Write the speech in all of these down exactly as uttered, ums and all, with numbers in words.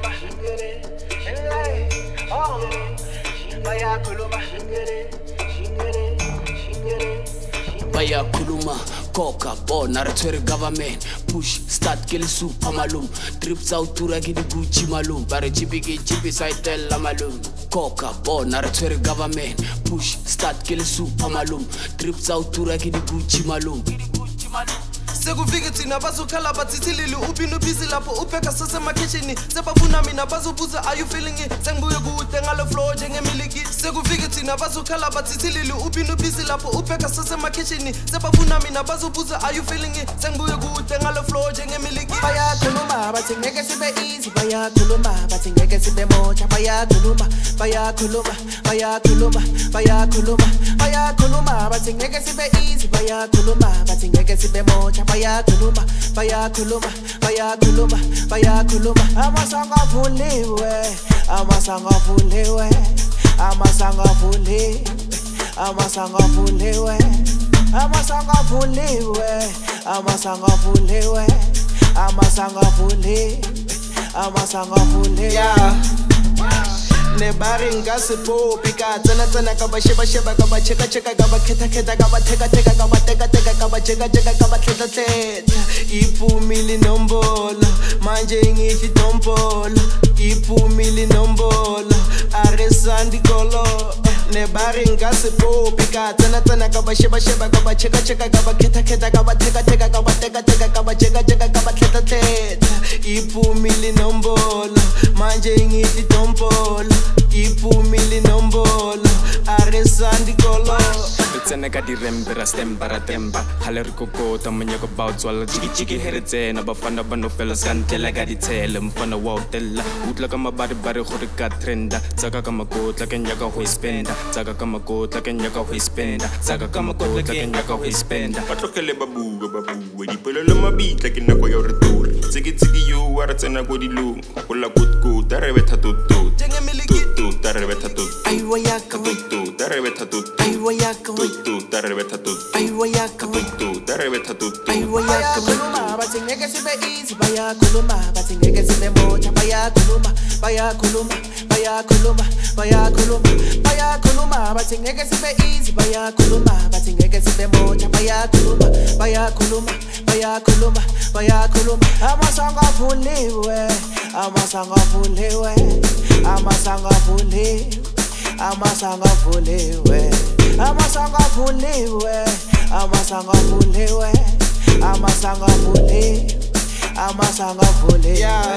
bayakhuluma shingere oh bayakhuluma shingere shingere shingere bayakhuluma koka bona re tshwere government push start ke le super malum trips out tura ke di Gucci malum ba re chipi ke chipi saitel la malum koka bona re tshwere government push start ke le super malum trips out tura ke di Gucci malum sekufike thina bazokhala bathithilile ubini busy lapho upheka sasemakhitchen sebafuna mina bazobuza are you feeling it sengibuye kude ngale floor njengemiliki sekufike thina bazokhala bathithilile ubini busy lapho upheka sasemakhitchen sebafuna mina bazobuza are you feeling it sengibuye kude ngale floor njengemiliki bayakhuluma bathi ngeke sibe easy bayakhuluma bathi ngeke sibe mocha bayakhuluma bayakhuluma bayakhuluma bayakhuluma bayakhuluma bathi ngeke sibe easy bayakhuluma bathi ngeke sibe mocha bayakhuluma bayakhuluma bayakhuluma bayakhuluma amasanga avuliwe amasanga avuliwe amasanga avuliwe amasanga avuliwe amasanga avuliwe amasanga avuliwe amasanga avuliwe amasanga avuliwe nebari ngasipopi ka tsena tsena ka ba sheba sheba ka ba cheka cheka ka ba kheta kheta ka ba theka theka ka ba teka teka ka ba cheka cheka ka ba tletla tletla iphumile nombolo manje ngithi dombolo iphumile nombolo aresandi kolo nebari ngasipopi ka tsena tsena ka ba sheba sheba ka ba cheka cheka ka ba kheta kheta ka ba theka theka ka ba teka teka ka ba cheka cheka ka ba tletla tletla iphumile nombolo manje ngithi dombolo iphumile nombolo aresandi kolo tsena ka dirembe ra stemba ra temba hale re kokota monyako ba tswala jiki jiki heretsena bafana ba no fela skantela ka ditshele mfana wa hotela utla ka mabari bari gore ka trenda tsaka ka makotla ke nyaka ho spenda tsaka ka makotla ke nyaka ho spenda tsaka ka makotla ke nyaka ho spenda batlogele ba bua ba bua dipolelo mabitla ke nako ya re tori tsiki tsiki yo wa re tsena go dilong go la kutku ta re betha tuttu njengemiliki tuttu ta re betha tuttu aiwa yaka tuttu ta re betha tuttu aiwa yaka tuttu ta re betha tuttu aiwa yaka tuttu ta re betha tuttu aiwa yaka bathi ngeke sibe easy bayakhuluma bathi ngeke sibe mocha bayakhuluma bayakhuluma bayakhuluma bayakhuluma bayakhuluma bathi ngeke sibe easy bayakhuluma bathi ngeke sibe mocha bayakhuluma bayakhuluma bayakhuluma bayakhuluma amasanga avuliwe amasanga avuliwe amasanga avuliwe amasanga avuliwe amasanga avuliwe amasanga avuliwe amasanga avuliwe amasanga avuliwe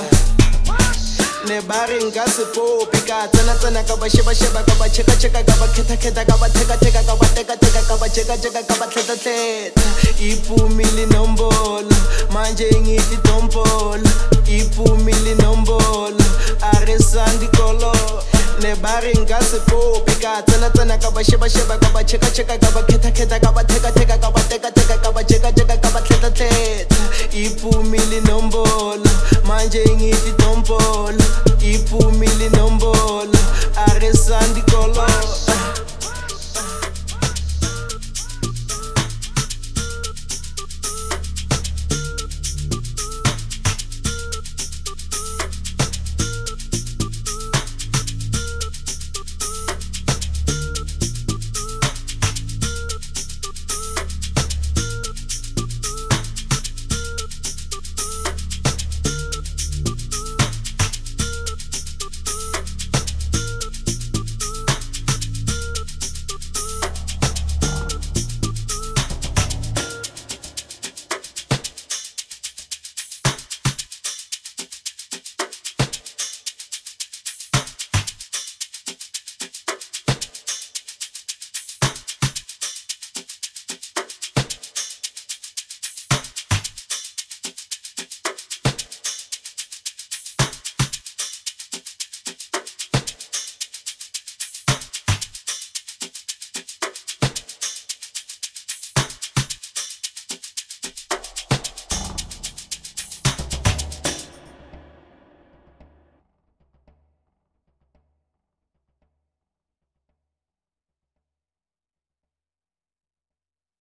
nebari ngasipopi ka tsena tsena ka ba sheba sheba ka ba cheka cheka ka ba kheta kheta ka ba theka theka ka ba teka teka ka ba cheka cheka ka ba tletla tletla iphumile nombolo manje ngithi dombolo iphumile nombolo aresandi kolo nebari ngasipopi ka tsena tsena ka ba sheba sheba ka ba cheka cheka ka ba kheta kheta ka ba theka theka ka ba teka teka ka ba cheka cheka ka ba tletla tletla iphumile nombolo manje ngithi dombolo